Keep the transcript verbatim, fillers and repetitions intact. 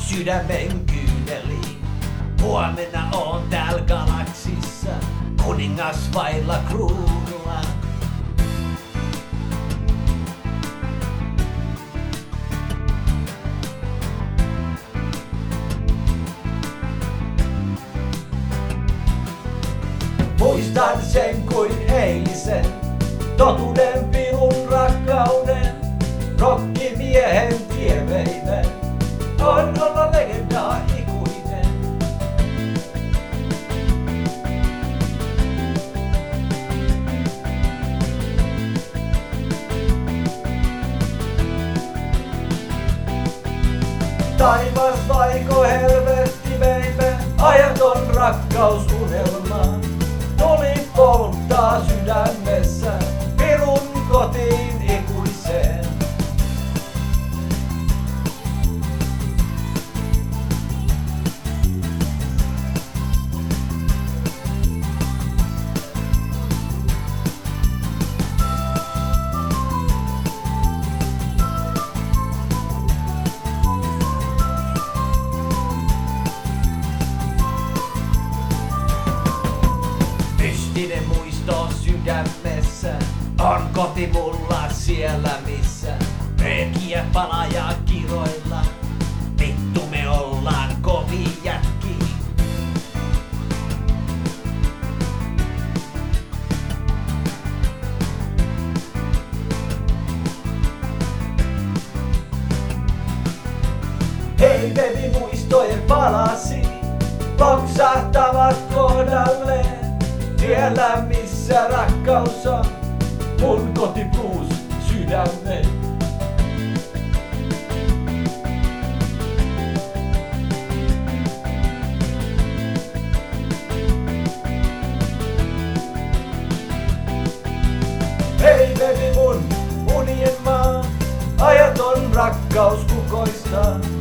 sydämen kyyneliin. Huomenna on täällä galaksissa, kuningas vailla kruunua. Muistan sen kuin eilisen, totuuden pirun rakkauden, rokkimiehen tieveinen, on olla legenda ikuinen. Taivas vaiko helvetti meille, ajaton rakkausunelma. Tuli polttaa sydämessä, pirun kotiin ikuiseen. Mystinen muisto sydämessä, on koti mulla siellä missä röökiä palaa ja kiroilla. Vittu me ollaan kovin jätki. Hei baby, muistojen palasi, loksahtavat kohdalleen. Siellä missä rakkaus on, mun koti blues sydämen. Hei baby, mun unien maa, ajaton rakkaus kukoistaa.